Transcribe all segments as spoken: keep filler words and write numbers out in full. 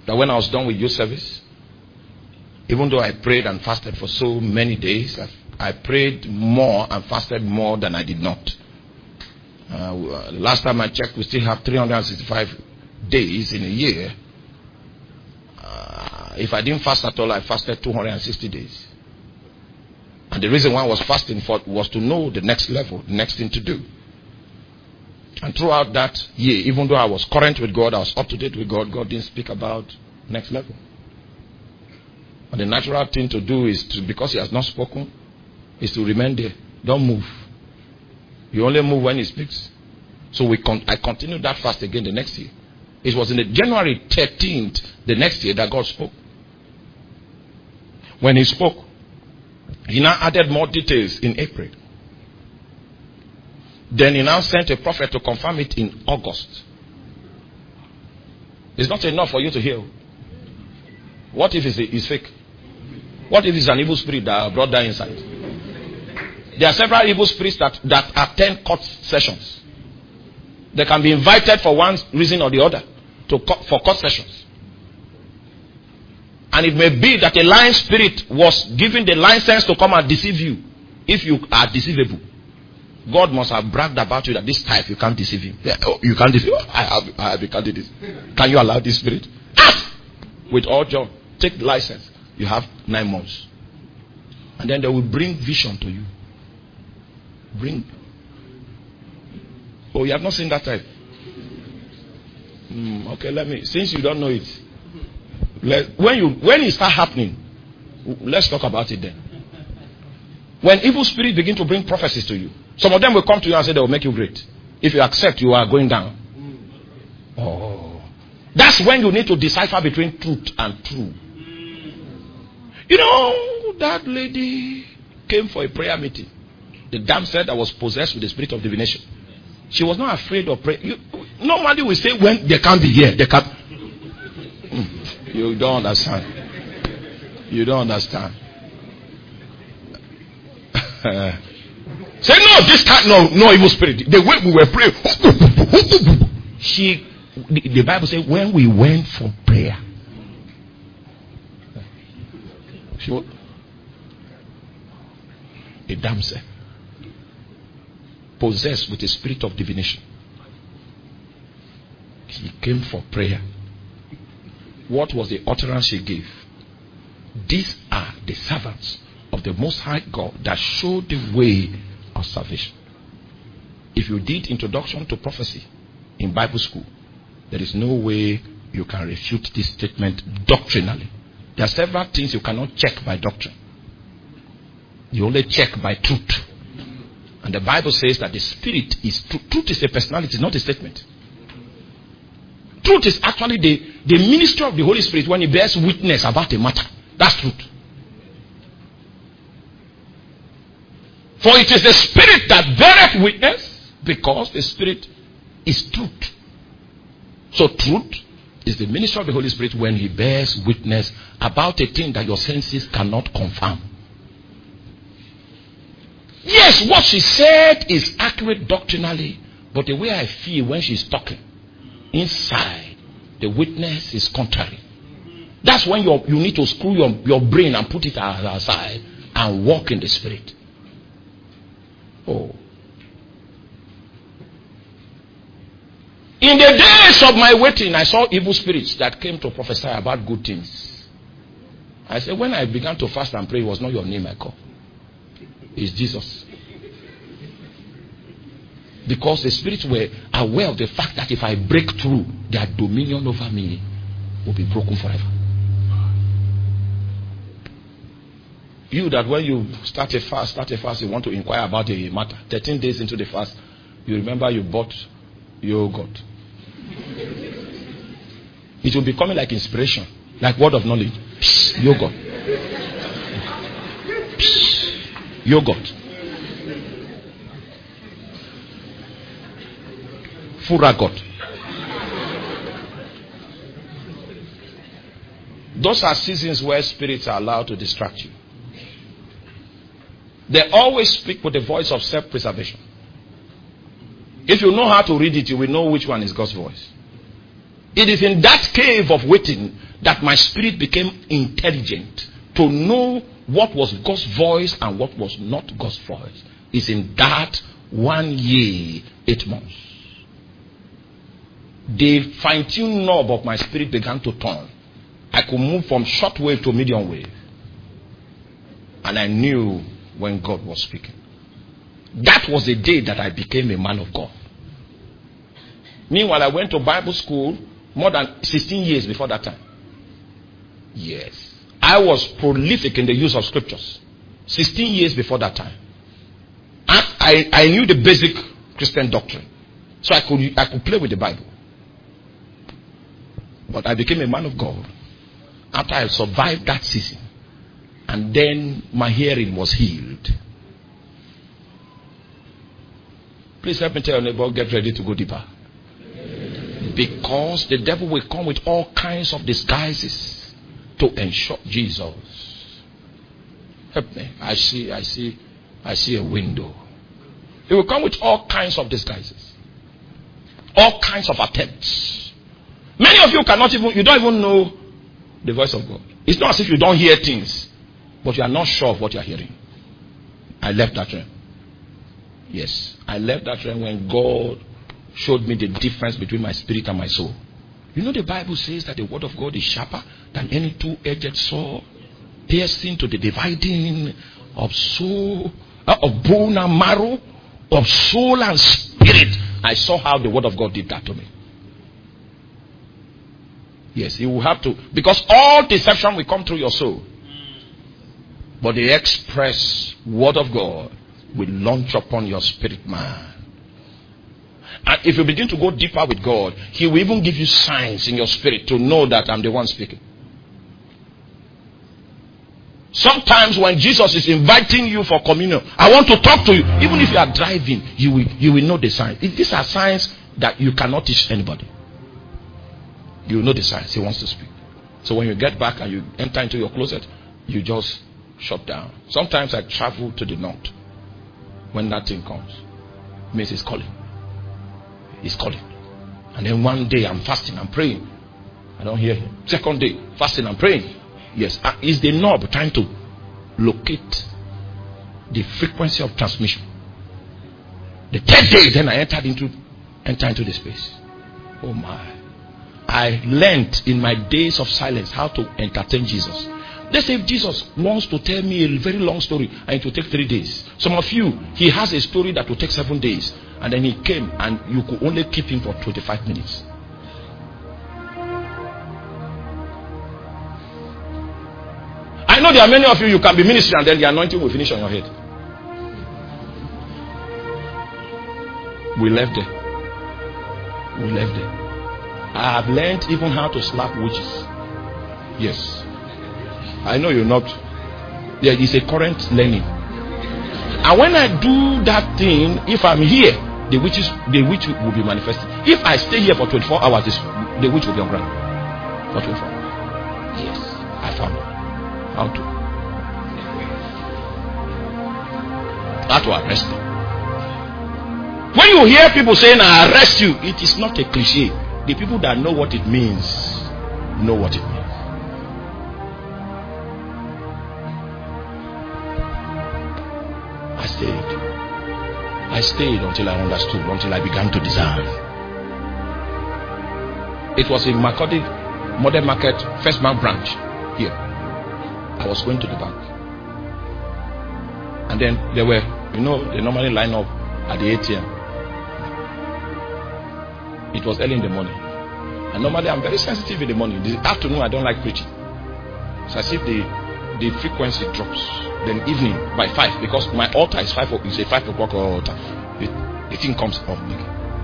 that when I was done with youth service, even though I prayed and fasted for so many days, I, I prayed more and fasted more than I did not. Uh, last time I checked, we still have three hundred sixty-five days in a year. Uh, if I didn't fast at all, I fasted two hundred sixty days. And the reason why I was fasting for was to know the next level, the next thing to do. And throughout that year, even though I was current with God, I was up to date with God, God didn't speak about next level. And the natural thing to do is to, because He has not spoken, is to remain there. Don't move. You only move when He speaks. So we con- I continued that fast again the next year. It was in the January thirteenth, the next year, that God spoke. When He spoke, He now added more details in April. Then He now sent a prophet to confirm it in August. It's not enough for you to hear. What if it's, it's fake? What if it's an evil spirit that brought that inside? There are several evil spirits that, that attend court sessions. They can be invited for one reason or the other to court, for court sessions. And it may be that a lying spirit was given the license to come and deceive you if you are deceivable. God must have bragged about you that this type you can't deceive him. Yeah, oh, you can't deceive. Oh, I have, I have a candidate. Can you allow this spirit? Ask with all joy. Take the license. You have nine months, and then they will bring vision to you. Bring. Oh, you have not seen that type. Mm, okay, let me. Since you don't know it, let, when you when it start happening, let's talk about it then. When evil spirits begin to bring prophecies to you, some of them will come to you and say they will make you great. If you accept, you are going down. Oh, that's when you need to decipher between truth and true. You know, that lady came for a prayer meeting. The dam said I was possessed with the spirit of divination. She was not afraid of prayer. You, normally we say when they can't be here, they can't. You don't understand. You don't understand. Say no, this time no, no evil spirit. The way we were praying, she, the, the Bible says when we went for prayer, she was a damsel possessed with a spirit of divination. He came for prayer. What was the utterance she gave? These are the servants of the Most High God that show the way of salvation. If you did introduction to prophecy in Bible school, there is no way you can refute this statement doctrinally. There are several things you cannot check by doctrine. You only check by truth. And the Bible says that the spirit is truth. Truth is a personality, not a statement. Truth is actually the, the ministry of the Holy Spirit when he bears witness about a matter. That's truth. For it is the spirit that beareth witness, because the spirit is truth. So truth is the ministry of the Holy Spirit when he bears witness about a thing that your senses cannot confirm. Yes, what she said is accurate doctrinally, but the way I feel when she's talking, inside, the witness is contrary. That's when you you need to screw your, your brain and put it aside and walk in the spirit. Oh. In the days of my waiting, I saw evil spirits that came to prophesy about good things. I said, when I began to fast and pray, it was not your name I called. It's Jesus. Because the spirits were aware of the fact that if I break through, their dominion over me will be broken forever. You that when you start a fast, start a fast, you want to inquire about a matter. thirteen days into the fast, you remember you bought yogurt. It will be coming like inspiration, like word of knowledge. Psst, yogurt. Psst, yogurt. Furagot. Those are seasons where spirits are allowed to distract you. They always speak with the voice of self-preservation. If you know how to read it, you will know which one is God's voice. It is in that cave of waiting that my spirit became intelligent to know what was God's voice and what was not God's voice. It's in that one year, eight months. The fine-tuned knob of my spirit began to turn. I could move from short wave to medium wave. And I knew when God was speaking. That was the day that I became a man of God. Meanwhile, I went to Bible school more than sixteen years before that time. Yes. I was prolific in the use of scriptures. sixteen years before that time. And I, I knew the basic Christian doctrine. So I could, I could play with the Bible. But I became a man of God after I survived that season. And then my hearing was healed. Please help me tell your neighbor, get ready to go deeper. Because the devil will come with all kinds of disguises to ensure Jesus. Help me. I see, I see, I see a window. He will come with all kinds of disguises. All kinds of attempts. Many of you cannot even, you don't even know the voice of God. It's not as if you don't hear things, but you are not sure of what you are hearing. I left that realm. Yes, I left that realm when God showed me the difference between my spirit and my soul. You know the Bible says that the word of God is sharper than any two-edged sword, piercing to the dividing of soul, uh, of bone and marrow, of soul and spirit. I saw how the word of God did that to me. Yes, you will have to, because all deception will come through your soul. But the express word of God will launch upon your spirit man. And if you begin to go deeper with God, He will even give you signs in your spirit to know that I'm the one speaking. Sometimes when Jesus is inviting you for communion, I want to talk to you. Even if you are driving, you will, you will know the signs. These are signs that you cannot teach anybody. You know the signs. He wants to speak. So when you get back and you enter into your closet, you just shut down. Sometimes I travel to the north. When that thing comes, it means He's calling. He's calling. And then one day I'm fasting, I'm praying. I don't hear Him. Second day, fasting, I'm praying. Yes, is the knob trying to locate the frequency of transmission. The third day, then I entered into enter into the space. Oh my. I learned in my days of silence how to entertain Jesus. Let's say if Jesus wants to tell me a very long story and it will take three days. Some of you, He has a story that will take seven days. And then He came and you could only keep Him for twenty-five minutes. I know there are many of you, you can be ministering and then the anointing will finish on your head. We left there. We left there. I have learned even how to slap witches. Yes. I know you're not. There is a current learning. And when I do that thing, if I'm here, the witches, the witch will be manifested. If I stay here for twenty-four hours, this, the witch will be on ground. For twenty-four hours. Yes. I found how to. How to arrest them. When you hear people saying, I arrest you, it is not a cliche. The people that know what it means know what it means. I stayed. I stayed until I understood, until I began to discern. It was in Makurdi Modern Market, First Bank branch here. I was going to the bank. And then there were, you know, they normally line up at the A T M. It was early in the morning. And normally I'm very sensitive in the morning. The afternoon I don't like preaching. So as if the, the frequency drops. Then evening by five, because my altar is five it's a five o'clock altar. The, the thing comes up big.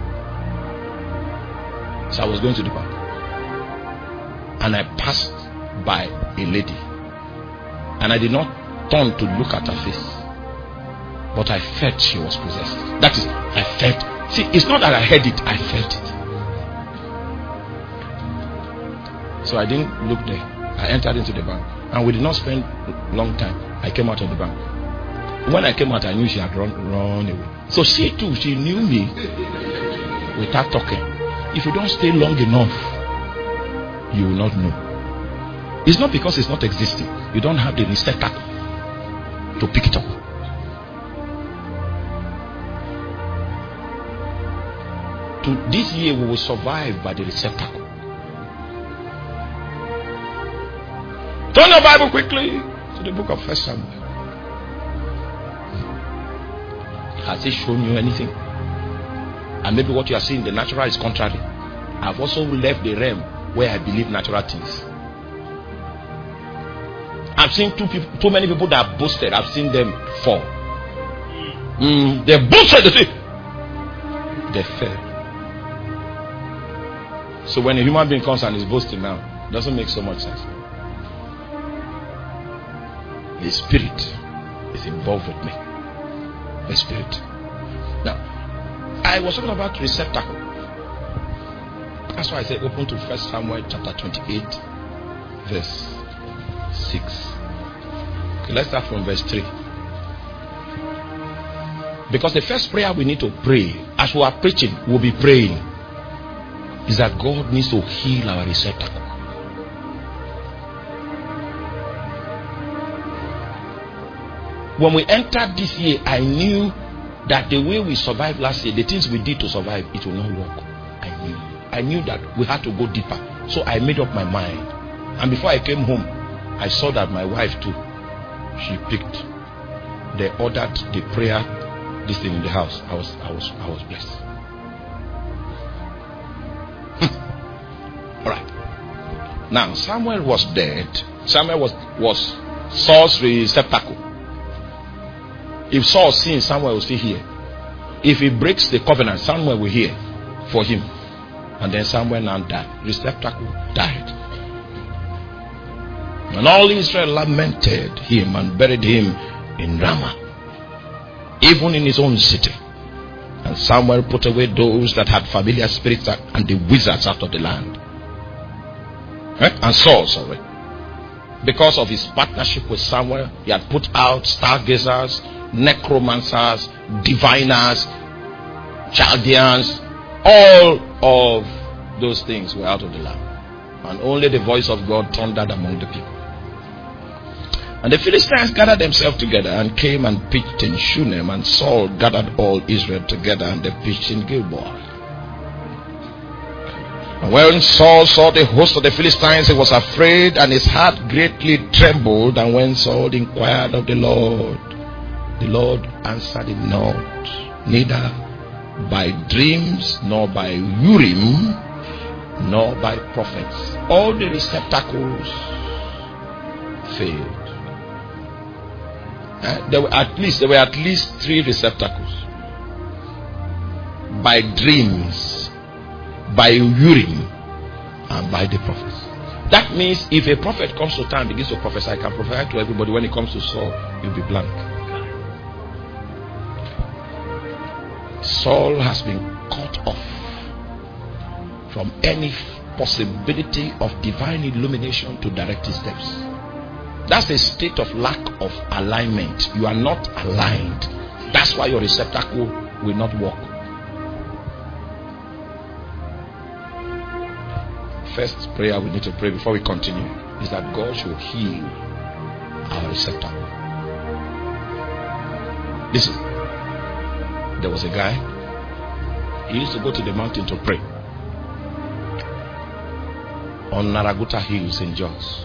So I was going to the bank. And I passed by a lady. And I did not turn to look at her face. But I felt she was possessed. That is, I felt. See, it's not that I heard it, I felt it. So I didn't look there. I entered into the bank. And we did not spend a long time. I came out of the bank. When I came out, I knew she had run, run away. So she too, she knew me without talking. If you don't stay long enough, you will not know. It's not because it's not existing. You don't have the receptacle to pick it up. To this year we will survive by the receptacle. Turn the Bible quickly to the book of First Samuel. Has it shown you anything? And maybe what you are seeing, the natural is contrary. I've also left the realm where I believe natural things. I've seen two people, too many people that have boasted. I've seen them fall. Mm, they boasted, they say, they fell. So when a human being comes and is boasting now, it doesn't make so much sense. The spirit is involved with me. The spirit. Now, I was talking about receptacle. That's why I said open to First Samuel chapter twenty-eight, verse six. Okay, let's start from verse three. Because the first prayer we need to pray, as we are preaching, we'll be praying, is that God needs to heal our receptacle. When we entered this year, I knew that the way we survived last year, the things we did to survive, it will not work. I knew. I knew that we had to go deeper. So I made up my mind. And before I came home, I saw that my wife too, she picked. They ordered the prayer, this thing in the house. I was, I was, I was blessed. All right. Now Samuel was dead. Samuel was was Saul's receptacle. If Saul sins, Samuel will still hear. If he breaks the covenant, Samuel will hear for him. And then Samuel now died. Receptacle died. And all Israel lamented him and buried him in Ramah, even in his own city. And Samuel put away those that had familiar spirits and the wizards out of the land. Eh? And Saul, sorry. Because of his partnership with Samuel, he had put out stargazers, necromancers, diviners, Chaldeans. All of those things were out of the land. And only the voice of God thundered among the people. And the Philistines gathered themselves together and came and pitched in Shunem, and Saul gathered all Israel together and they pitched in Gilboa. And when Saul saw the host of the Philistines, he was afraid and his heart greatly trembled. And when Saul inquired of the Lord, the Lord answered him not, neither by dreams, nor by Urim, nor by prophets. All the receptacles failed. Uh, there were at least there were at least three receptacles. By dreams, by Urim, and by the prophets. That means if a prophet comes to town and begins to prophesy, I can prophesy to everybody. When it comes to Saul, you'll be blank. Saul has been cut off from any possibility of divine illumination to direct his steps. That's a state of lack of alignment. You are not aligned. That's why your receptacle will not work. First prayer we need to pray before we continue is that God should heal our receptacle. Listen, there was a guy, he used to go to the mountain to pray on Naraguta Hills in Jos.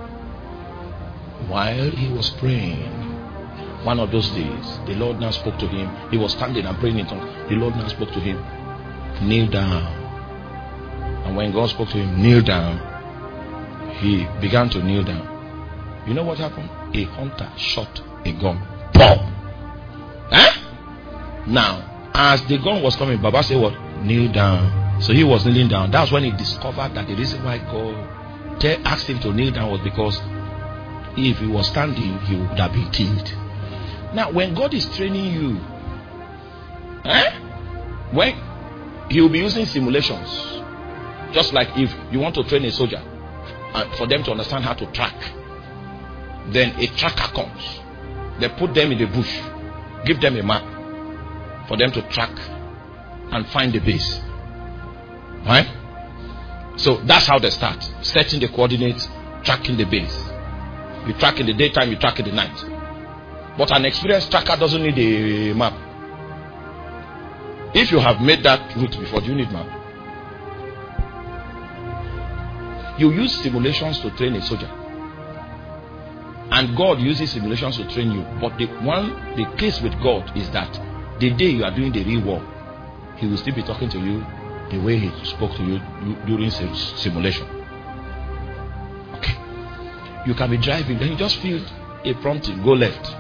While he was praying, one of those days, the Lord now spoke to him. He was standing and praying in tongues. The Lord now spoke to him, kneel down. And when God spoke to him, kneel down, he began to kneel down. You know what happened? A hunter shot a gun. Boom! Huh? Now, as the gun was coming, Baba said what? Kneel down. So he was kneeling down. That's when he discovered that the reason why God asked him to kneel down was because if he was standing, he would have been killed. Now, when God is training you, eh? when he will be using simulations, just like if you want to train a soldier and for them to understand how to track, then a tracker comes. They put them in the bush, give them a map for them to track and find the base. Right? So that's how they start. Setting the coordinates, tracking the base. You track in the daytime, you track in the night. But an experienced tracker doesn't need a map. If you have made that route before, do you need map? You use simulations to train a soldier. And God uses simulations to train you. But the one, the case with God is that the day you are doing the real war, He will still be talking to you the way He spoke to you during simulation. Okay. You can be driving, then you just feel a prompting, go left.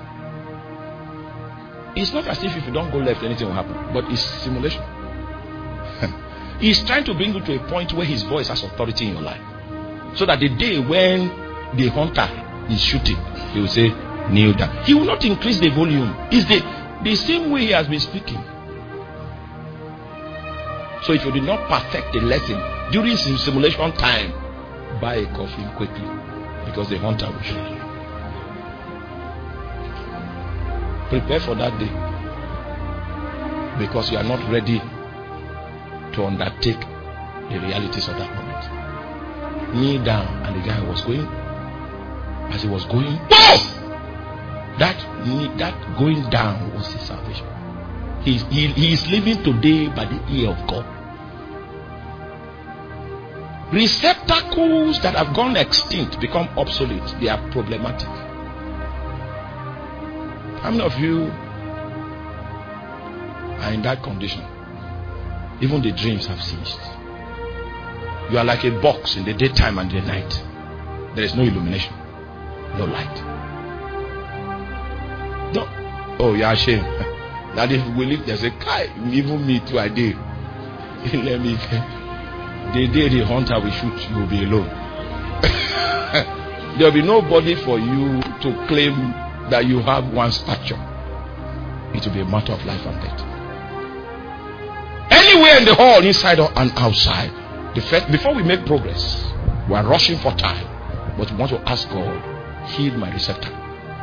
It's not as if if you don't go left, anything will happen. But it's simulation. He's trying to bring you to a point where His voice has authority in your life. So that the day when the hunter is shooting, He will say, kneel down. He will not increase the volume. It's the, the same way He has been speaking. So if you did not perfect the lesson during simulation time, buy a coffin quickly. Because the hunter will shoot you. Prepare for that day. Because you are not ready to undertake the realities of that moment. Kneel down, and the guy was going. As he was going, whoa! That that going down was his salvation. He, he, he is living today by the ear of God. Receptacles that have gone extinct become obsolete. They are problematic. How many of you are in that condition? Even the dreams have ceased. You are like a box in the daytime and the night. There is no illumination, no light. No. Oh, you are ashamed. That if we live, they say, Kai, even me too, I did. Let me. The day the hunter will shoot, you will be alone. There will be nobody for you to claim that you have one stature. It will be a matter of life and death. Anywhere in the hall, inside and outside. The first, before we make progress, we are rushing for time. But we want to ask God, heal my receptacle.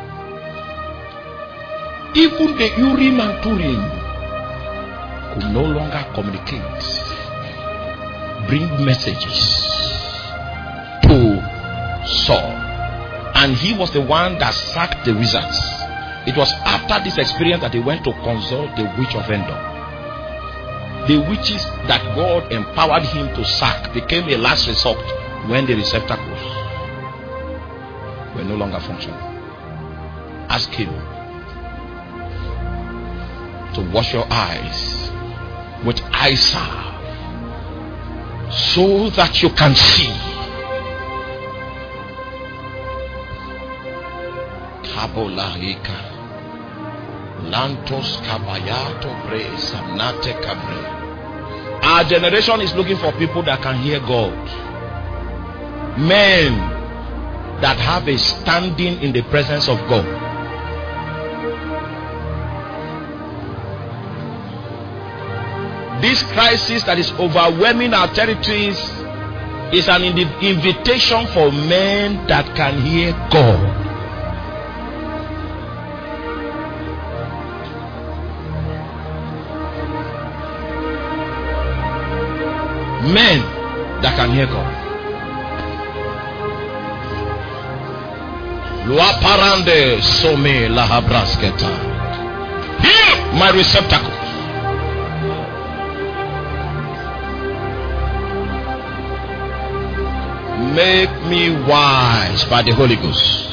Even the Urim and Turim could no longer communicate, bring messages to Saul. And he was the one that sacked the wizards. It was after this experience that he went to consult the witch of Endor. The witches that God empowered him to sack became a last resort when the receptacles were no longer functioning. Ask him to wash your eyes with eye salve so that you can see. Kabolahika Lantos Kabayato Bre Samnate Kabre. Our generation is looking for people that can hear God. Men that have a standing in the presence of God. This crisis that is overwhelming our territories is an invitation for men that can hear God. Men that can hear God. Lua parande some la habrasketa. Hear my receptacles. Make me wise by the Holy Ghost.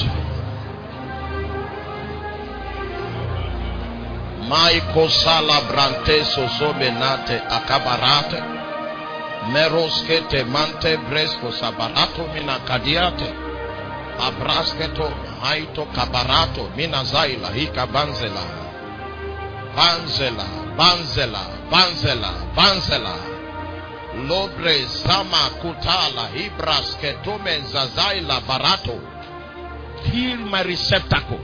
Maiko sala brante sosomenate akabarate. Meroskete mante bresko sabarato mina kadiate. Abrasketo haito kabarato mina zaila hika banzela. Banzela, banzela, banzela, banzela. Lobre sama kutala hibraske tome zazaila barato. Heal my receptacle.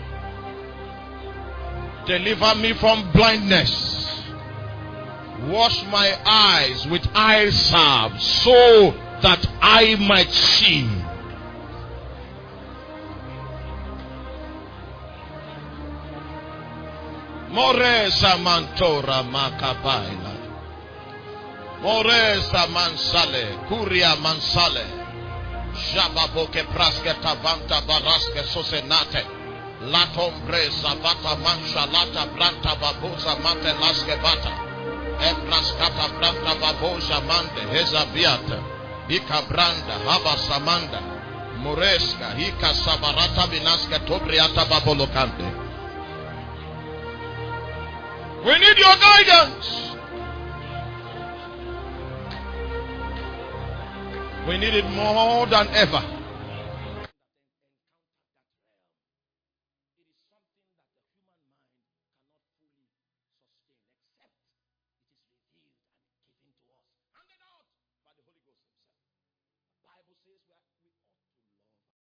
Deliver me from blindness. Wash my eyes with eye salve so that I might see. More samantora makabaila. Moresa Mansale, Kuria Mansale, Jababoke Praske Tavanta Baraske Sosenate, Latombre Savata Mancha Lata Branta Babosa Mate Laske Bata, Ebraskata Branta Babosa Mande, Hezabiata, Ika Branda, Haba Samanda, Moreska, Hika Sabarata Binaska Tobriata Babolokante. We need your guidance. We need it more than ever.